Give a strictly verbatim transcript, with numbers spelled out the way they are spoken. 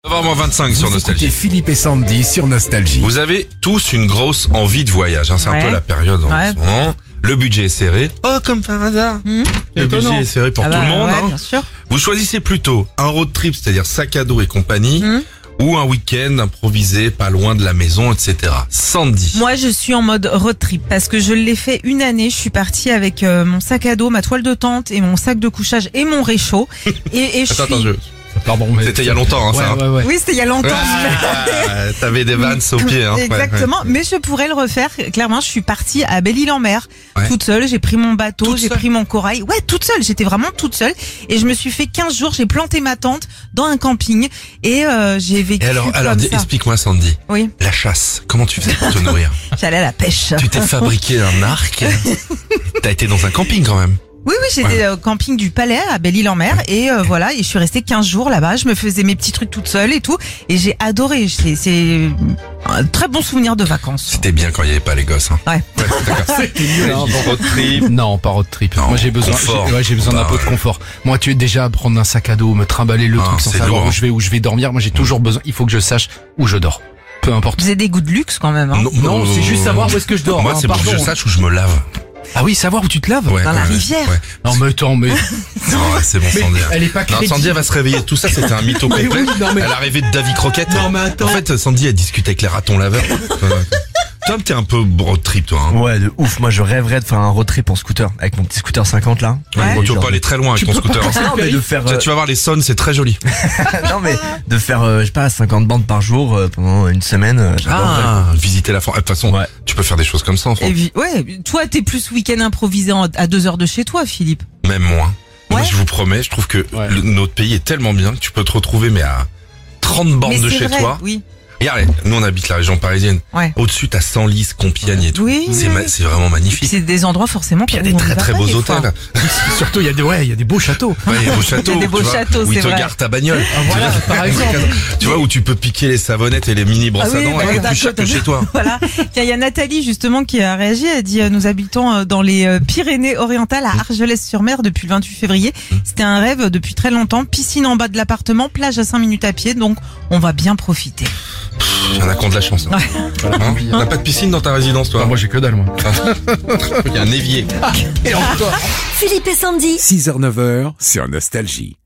Vraiment vingt-cinq sur Vous Nostalgie. écoutez Philippe et Sandy sur Nostalgie. Vous avez tous une grosse envie de voyage, hein. C'est un Ouais. peu la période en Ouais. ce moment. Le budget est serré. Oh, comme par hasard. Mmh. Le Étonnant. budget est serré pour Ah tout bah le monde. ouais, hein. bien sûr. Vous choisissez plutôt un road trip, c'est-à-dire sac à dos et compagnie, Mmh. ou un week-end improvisé pas loin de la maison, et cetera. Sandy. Moi, je suis en mode road trip parce que je l'ai fait une année. Je suis partie avec euh, mon sac à dos, ma toile de tente et mon sac de couchage et mon réchaud. Et, et je Attends, suis... attends, je... Pardon, mais C'était il y a longtemps, hein, ouais, ça. ouais, ouais. Oui, c'était il y a longtemps. Ah, T'avais des vannes au pied, hein. Ouais, Exactement, mais je pourrais le refaire. Clairement, je suis partie à Belle-Île-en-Mer, Ouais. toute seule. J'ai pris mon bateau, Toute j'ai seule pris mon corail. Ouais, toute seule. J'étais vraiment toute seule. Et je me suis fait quinze jours. J'ai planté ma tente dans un camping et euh, j'ai vécu Et alors, comme alors dis- ça. explique-moi, Sandy. Oui, La chasse, comment tu faisais pour te nourrir? j'allais à la pêche. Tu t'es fabriqué un arc. T'as été dans un camping quand même. Oui, oui, j'étais au camping du Palais à Belle-Île-en-Mer et euh, voilà, et je suis restée quinze jours là-bas. Je me faisais mes petits trucs toute seule et tout, et j'ai adoré. C'est, c'est un très bon souvenir de vacances. C'était bien quand il n'y avait pas les gosses, hein. Ouais. d'accord. C'était mieux, hein, bon. Road trip. Non, pas road trip. Non, Moi, j'ai besoin, confort. j'ai, ouais, j'ai besoin d'un Bah, peu de ouais. confort. Moi, tu es déjà à prendre un sac à dos, me trimballer le Ah, truc sans c'est savoir lourd, où hein. je vais, où je vais dormir. Moi, j'ai toujours besoin. Il faut que je sache où je dors. Peu importe. Vous avez des goûts de luxe quand même. Hein. Non, c'est juste savoir où est-ce que je dors. Moi, hein, c'est pour que pardon. je sache où je me lave. Ah oui, savoir où tu te laves. Ouais, Dans ouais, la ouais, rivière. ouais. Non, mais attends, mais, Non, ouais, c'est bon, mais Sandy. elle est pas Non, crédible. Sandy, elle va se réveiller. Tout ça, c'était un mytho Mais complet. oui, non, mais- Elle a rêvé de Davy Croquette. Non, mais attends. En fait, Sandy, elle discute avec les ratons laveurs. Toi, t'es un peu road trip, toi, hein. Ouais, de ouf. Moi, je rêverais de faire un road trip en scooter avec mon petit scooter cinquante là. Ouais. Bon, tu vas Genre pas aller très loin avec Tu ton peux pas scooter. passer hein. Non, mais de faire, Tu euh, tu vas voir les Sons, c'est très joli. non mais de faire, euh, je sais pas, cinquante bandes par jour euh, pendant une semaine. euh, j'adorerais. Ah, visiter la France. De toute façon, Ouais. tu peux faire des choses comme ça en France. Et puis, ouais, toi, t'es plus week-end improvisé en- à deux heures de chez toi, Philippe. Même moins. Moi, Ouais. je vous promets, je trouve que Ouais. le- notre pays est tellement bien que tu peux te retrouver, mais à trente bornes Mais de c'est chez vrai, toi. oui. Regarde, nous, on habite la région parisienne. Ouais. Au-dessus, t'as Senlis, Compiègne et tout. Oui, C'est oui. ma- c'est vraiment Puis magnifique. c'est des endroits forcément. Puis il y a où des on très va très pas beaux des fois. hôtels. Surtout, il y a des, ouais, il y a des beaux châteaux. Ouais, il y a des beaux châteaux. Il y a des tu beaux vois, châteaux, où ils c'est te vrai. garent ta bagnole. Voilà, par exemple. Tu vois, où tu peux piquer les savonnettes et les mini brosses Ah oui, à dents bah, et t'as- plus cher que t'as- chez toi. Voilà. Tiens, il y a Nathalie justement qui a réagi. Elle dit euh, nous habitons euh, dans les euh, Pyrénées-Orientales à Argelès-sur-Mer depuis le vingt-huit février. C'était un rêve depuis très longtemps. Piscine en bas de l'appartement, plage à cinq minutes à pied, donc on va bien profiter. Il y en a qui ont de la chance. Hein. Hein T'as pas de piscine dans ta résidence, toi? Ah, moi, j'ai que dalle, moi. Il y a un évier. Et encore. Philippe et Sandy. six heures neuf heures sur Nostalgie.